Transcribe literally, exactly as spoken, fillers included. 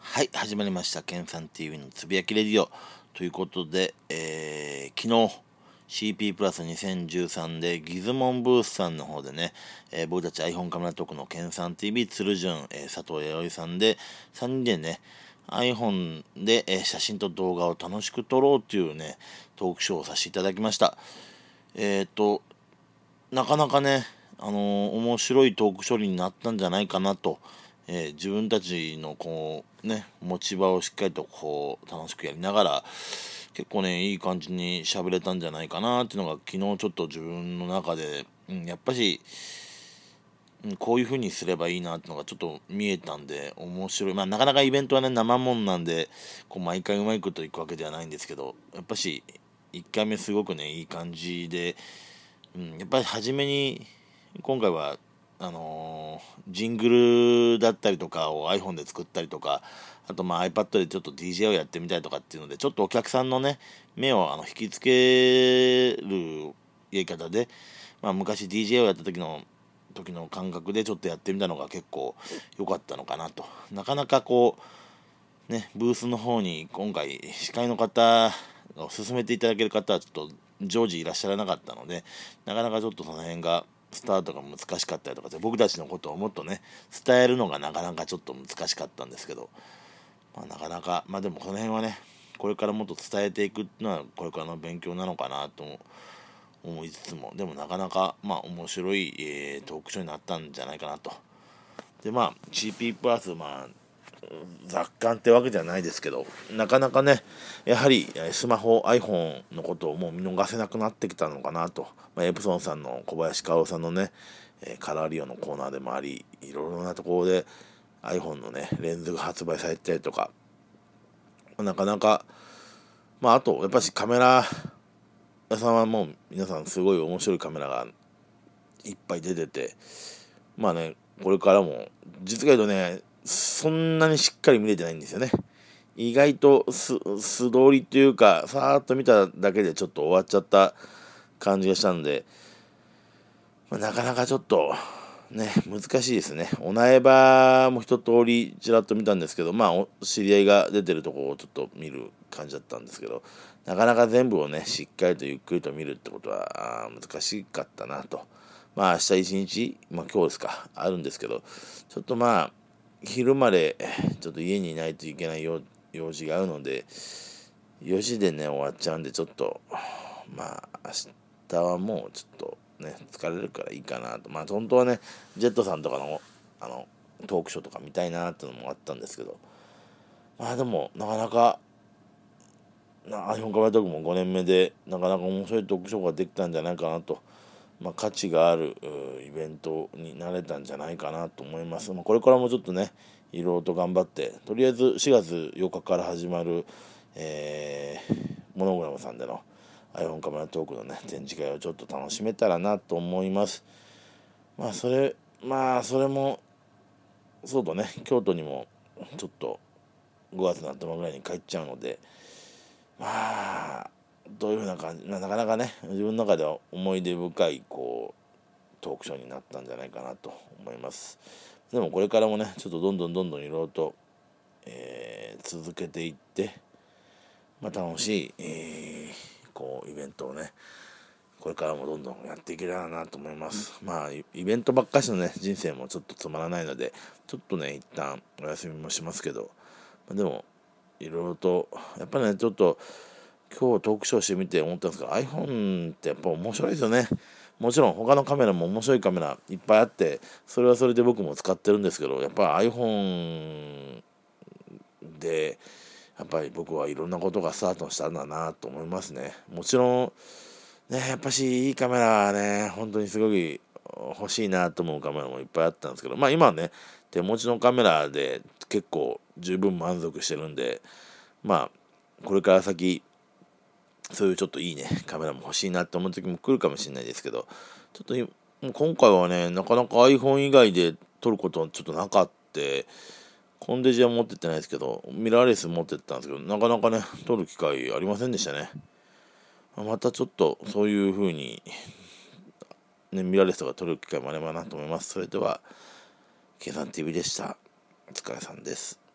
はい、始まりました。ケンさん ティーブイ のつぶやきレディオということで、えー、昨日 シーピー プラスにせんじゅうさんでギズモンブースさんの方でね、えー、僕たち iPhone カメラトークのケンさん ティーブイ、鶴潤、えー、佐藤弥生さんでさんにんでね、iPhone で、えー、写真と動画を楽しく撮ろうというね、トークショーをさせていただきました。えっ、ー、と、なかなかね、あのー、面白いトーク処理になったんじゃないかなと、えー、自分たちのこうね持ち場をしっかりとこう楽しくやりながら結構ねいい感じに喋れたんじゃないかなっていうのが昨日ちょっと自分の中で、うん、やっぱし、うん、こういう風にすればいいなっていうのがちょっと見えたんで面白い。まあなかなかイベントはね生もんなんでこう毎回うまいこといくわけではないんですけど、やっぱしいっかいめすごくねいい感じで、うん、やっぱり初めに今回はあのージングルだったりとかを iPhone で作ったりとか、あとまあ iPad でちょっと ディージェー をやってみたいとかっていうので、ちょっとお客さんのね目をあの引きつけるやり方で、まあ、昔 ディージェー をやった時の時の感覚でちょっとやってみたのが結構良かったのかなと。なかなかこうねブースの方に今回司会の方を進めていただける方はちょっと常時いらっしゃらなかったので、なかなかちょっとその辺がスタートが難しかったりとかで、僕たちのことをもっとね伝えるのがなかなかちょっと難しかったんですけど、まあ、なかなかまあでもこの辺はねこれからもっと伝えていくのはこれからの勉強なのかなと思いつつも、でもなかなかまあ面白い、えー、トークショーになったんじゃないかなと。でまあ シーピー プラスまあ雑感ってわけじゃないですけど、なかなかねやはりスマホ iPhone のことをもう見逃せなくなってきたのかなと、まあ、エプソンさんの小林薫さんのね、えー、カラーリオのコーナーでもあり、いろいろなところで iPhone のねレンズが発売されてたりとか、なかなかまああとやっぱしカメラ屋さんはもう皆さんすごい面白いカメラがいっぱい出てて、まあねこれからも実は言うとねそんなにしっかり見れてないんですよね。意外と素通りというかさーっと見ただけでちょっと終わっちゃった感じがしたんで、まあ、なかなかちょっとね難しいですね。お苗場も一通りちらっと見たんですけど、まあお知り合いが出てるところをちょっと見る感じだったんですけど、なかなか全部をねしっかりとゆっくりと見るってことは難しかったなと。まあ明日一日、まあ今日ですかあるんですけど、ちょっとまあ昼までちょっと家にいないといけない用用事があるので、よじでね終わっちゃうんで、ちょっとまあ明日はもうちょっとね疲れるからいいかなと。まあ本当はねジェットさんとかのあのトークショーとか見たいなっていうのもあったんですけど、まあでもなかなかな iPhone カメラトークもごねんめでなかなか面白いトークショーができたんじゃないかなと。まあ、価値があるイベントになれたんじゃないかなと思います。まあ、これからもちょっとねいろいろと頑張って、とりあえずしがつよっかから始まる、えー、モノグラムさんでの iPhone カメラトークのね展示会をちょっと楽しめたらなと思います。まあそれまあそれもそうとね京都にもちょっとごがつの頭ぐらいに帰っちゃうので、まあどういうふうな感じ、なかなかね自分の中では思い出深いこうトークショーになったんじゃないかなと思います。でもこれからもねちょっとどんどんどんどんいろいろと、えー、続けていって、まあ、楽しい、えー、こうイベントをねこれからもどんどんやっていけたらなと思います。まあイベントばっかしのね人生もちょっとつまらないので、ちょっとね一旦お休みもしますけど、まあ、でもいろいろとやっぱりねちょっと今日トークショーしてみて思ったんですが、 iPhone ってやっぱ面白いですよね。もちろん他のカメラも面白いカメラいっぱいあって、それはそれで僕も使ってるんですけど、やっぱ iPhone でやっぱり僕はいろんなことがスタートしたんだなと思いますね。もちろんねやっぱしいいカメラはね本当にすごい欲しいなと思うカメラもいっぱいあったんですけど、まあ今はね手持ちのカメラで結構十分満足してるんで、まあこれから先そういうちょっといいねカメラも欲しいなって思う時も来るかもしれないですけど、ちょっともう今回はねなかなか iPhone 以外で撮ることはちょっとなかった。コンデジは持ってってないですけどミラーレス持ってったんですけど、なかなかね撮る機会ありませんでしたね。またちょっとそういう風にねミラーレスとか撮る機会もあればなと思います。それではケイさん ティーブイ でした。お疲れさんです。